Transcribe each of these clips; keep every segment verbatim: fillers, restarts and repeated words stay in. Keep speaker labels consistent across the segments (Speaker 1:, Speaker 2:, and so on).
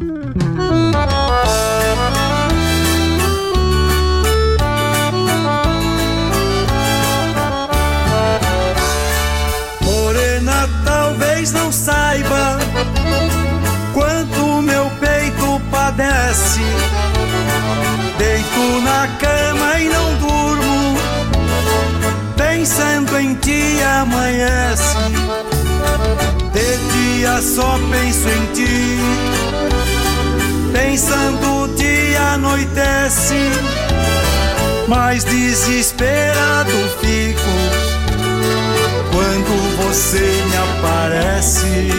Speaker 1: Morena, talvez não saiba quanto meu peito padece. Deito na cama e não durmo, pensando em ti amanhece. De dia só penso em ti, pensando te anoitece. Mas desesperado fico quando você me aparece.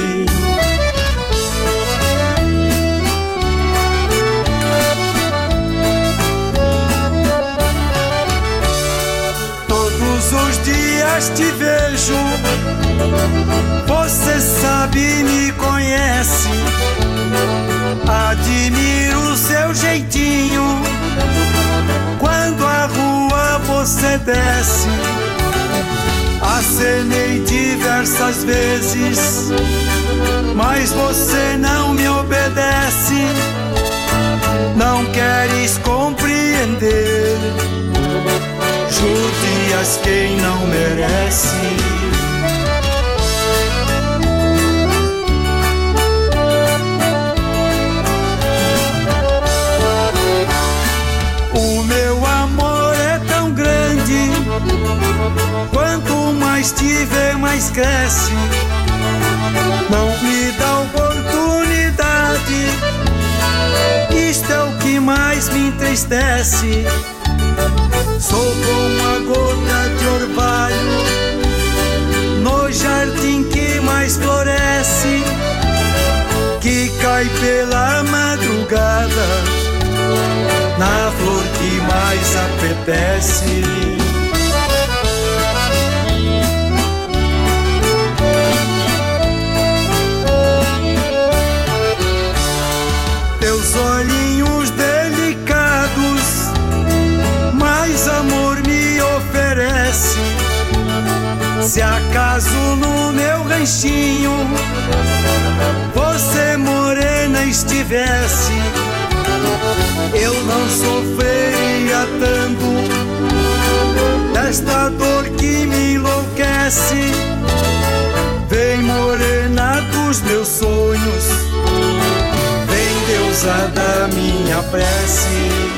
Speaker 1: Todos os dias te vejo, você sabe e me conhece. Admiro o seu jeitinho quando a rua você desce. Acenei diversas vezes, mas você não me obedece. Não queres compreender, judias quem não merece. O meu amor é tão grande, quanto mais te vê, mais cresce. Não me dá oportunidade, isto é o que mais me entristece. Sou como a gota de orvalho no jardim que mais floresce, que cai pela madrugada na flor que mais apetece. Teus olhinhos delicados mais amor me oferece. Se acaso no meu ranchinho você morena estivesse, eu não sofreria tanto desta dor que me enlouquece. Vem morena dos meus sonhos, vem deusa da minha prece.